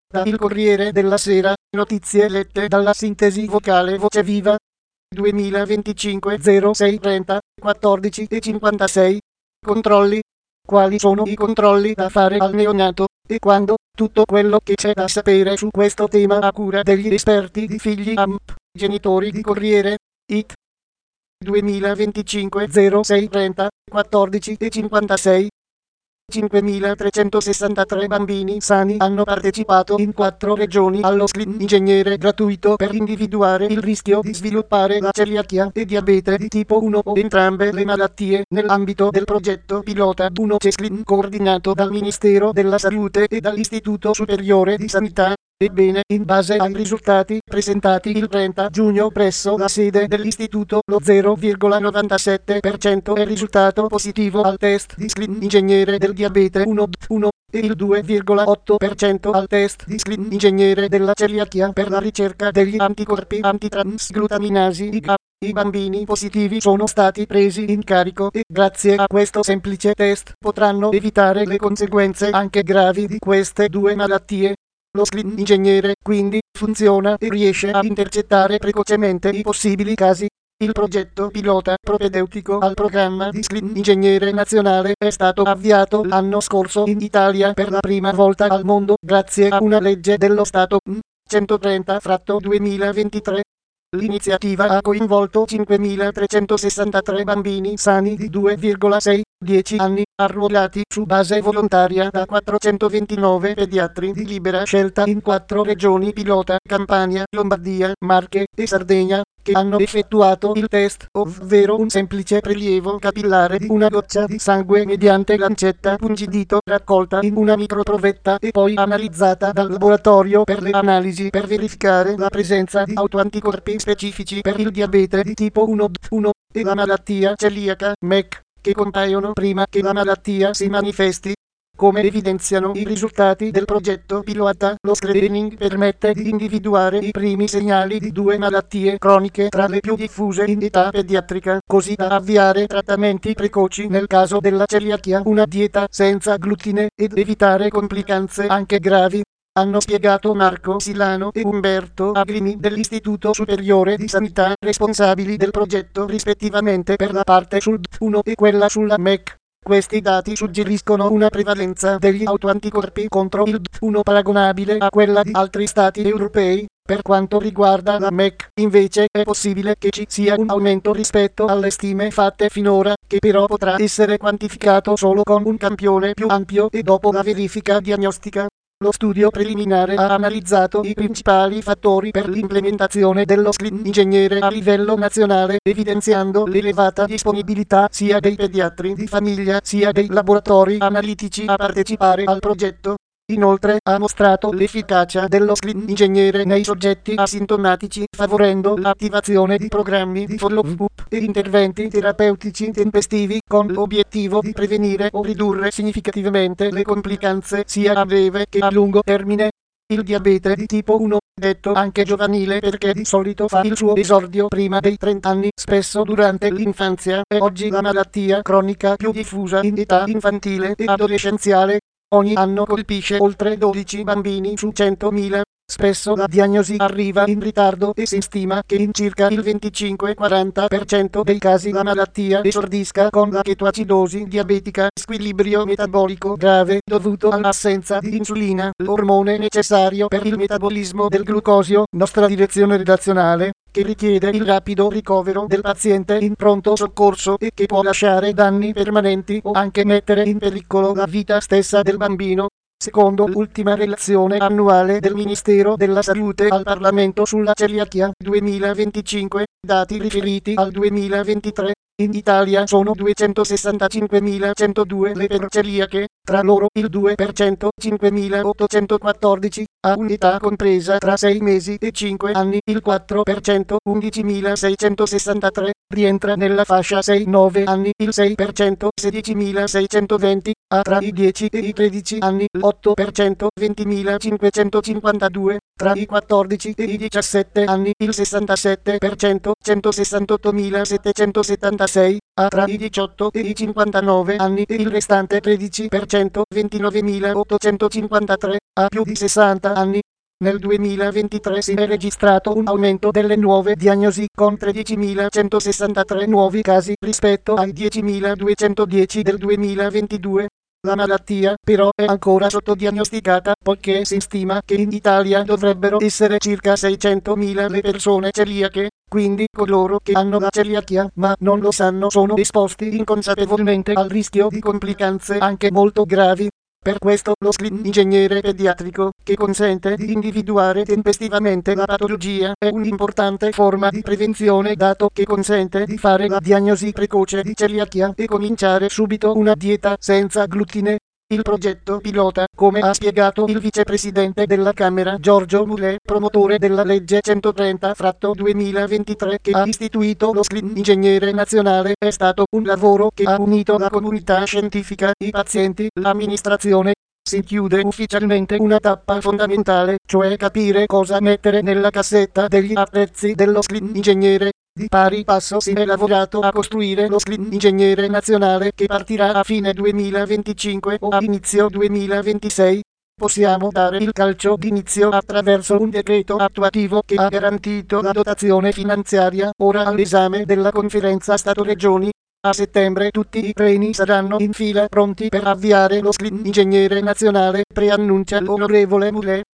Da Il Corriere della Sera, notizie lette dalla sintesi vocale Voce Viva. 2025 06 30 14 e 56. Controlli. Quali sono i controlli da fare al neonato, e quando? Tutto quello che c'è da sapere su questo tema a cura degli esperti di Figli AMP, genitori di Corriere. IT. 2025 06 30 14 e 56. 5.363 bambini sani hanno partecipato in 4 regioni allo screening ingegnere gratuito per individuare il rischio di sviluppare la celiachia e diabete di tipo 1 o entrambe le malattie nell'ambito del progetto pilota 1 CESCLIN coordinato dal Ministero della Salute e dall'Istituto Superiore di Sanità. Ebbene, in base ai risultati presentati il 30 giugno presso la sede dell'istituto, lo 0,97% è risultato positivo al test di screening ingegnere del diabete 1 e il 2,8% al test di screening ingegnere della celiachia per la ricerca degli anticorpi antitransglutaminasi IgA. I bambini positivi sono stati presi in carico e, grazie a questo semplice test, potranno evitare le conseguenze anche gravi di queste due malattie. Lo screening ingegnere, quindi, funziona e riesce a intercettare precocemente i possibili casi. Il progetto pilota propedeutico al programma di screening ingegnere nazionale è stato avviato l'anno scorso in Italia per la prima volta al mondo, grazie a una legge dello Stato 130/2023. L'iniziativa ha coinvolto 5.363 bambini sani di 2,6-10 anni, arruolati su base volontaria da 429 pediatri di libera scelta in 4 regioni pilota: Campania, Lombardia, Marche e Sardegna, che hanno effettuato il test, ovvero un semplice prelievo capillare di una goccia di sangue mediante lancetta pungidito raccolta in una microprovetta e poi analizzata dal laboratorio per le analisi per verificare la presenza di autoanticorpi specifici per il diabete di tipo 1 e la malattia celiaca MEC, che compaiono prima che la malattia si manifesti. Come evidenziano i risultati del progetto pilota, lo screening permette di individuare i primi segnali di 2 malattie croniche tra le più diffuse in età pediatrica, così da avviare trattamenti precoci nel caso della celiachia, una dieta senza glutine, ed evitare complicanze anche gravi. Hanno spiegato Marco Silano e Umberto Agrimi dell'Istituto Superiore di Sanità, responsabili del progetto rispettivamente per la parte sul D1 e quella sulla MEC. Questi dati suggeriscono una prevalenza degli autoanticorpi contro il D1 paragonabile a quella di altri stati europei. Per quanto riguarda la MEC, invece, è possibile che ci sia un aumento rispetto alle stime fatte finora, che però potrà essere quantificato solo con un campione più ampio e dopo la verifica diagnostica. Lo studio preliminare ha analizzato i principali fattori per l'implementazione dello screening ingegnere a livello nazionale, evidenziando l'elevata disponibilità sia dei pediatri di famiglia sia dei laboratori analitici a partecipare al progetto. Inoltre ha mostrato l'efficacia dello screening ingegnere nei soggetti asintomatici, favorendo l'attivazione di programmi di follow-up e interventi terapeutici tempestivi con l'obiettivo di prevenire o ridurre significativamente le complicanze sia a breve che a lungo termine. Il diabete di tipo 1, detto anche giovanile perché di solito fa il suo esordio prima dei 30 anni, spesso durante l'infanzia, è oggi la malattia cronica più diffusa in età infantile e adolescenziale. Ogni anno colpisce oltre 12 bambini su 100.000. Spesso la diagnosi arriva in ritardo e si stima che in circa il 25-40% dei casi la malattia esordisca con la chetoacidosi diabetica, squilibrio metabolico grave dovuto all'assenza di insulina, l'ormone necessario per il metabolismo del glucosio. Nostra direzione redazionale, che richiede il rapido ricovero del paziente in pronto soccorso e che può lasciare danni permanenti o anche mettere in pericolo la vita stessa del bambino. Secondo l'ultima relazione annuale del Ministero della Salute al Parlamento sulla celiachia 2025, dati riferiti al 2023, in Italia sono 265.102 le persone celiache, tra loro il 2%, 5.814, ha un'età compresa tra 6 mesi e 5 anni, il 4%, 11.663, rientra nella fascia 6-9 anni, il 6%, 16.620, ha tra i 10 e i 13 anni, l'8%, 20.552, Tra i 14 e i 17 anni il 67%, 168.776, tra i 18 e i 59 anni e il restante 13%, 29.853, a più di 60 anni. Nel 2023 si è registrato un aumento delle nuove diagnosi con 13.163 nuovi casi rispetto ai 10.210 del 2022. La malattia però è ancora sottodiagnosticata poiché si stima che in Italia dovrebbero essere circa 600.000 le persone celiache, quindi coloro che hanno la celiachia ma non lo sanno sono esposti inconsapevolmente al rischio di complicanze anche molto gravi. Per questo lo screening ingegnere pediatrico, che consente di individuare tempestivamente la patologia, è un'importante forma di prevenzione dato che consente di fare la diagnosi precoce di celiachia e cominciare subito una dieta senza glutine. Il progetto pilota, come ha spiegato il vicepresidente della Camera Giorgio Mulè, promotore della legge 130/2023 che ha istituito lo screening ingegnere nazionale, è stato un lavoro che ha unito la comunità scientifica, i pazienti, l'amministrazione. Si chiude ufficialmente una tappa fondamentale, cioè capire cosa mettere nella cassetta degli attrezzi dello screening ingegnere. Di pari passo si è lavorato a costruire lo screening ingegnere nazionale che partirà a fine 2025 o a inizio 2026. Possiamo dare il calcio d'inizio attraverso un decreto attuativo che ha garantito la dotazione finanziaria, ora all'esame della conferenza Stato-Regioni. A settembre tutti i treni saranno in fila pronti per avviare lo screening ingegnere nazionale, preannuncia l'onorevole Mulè.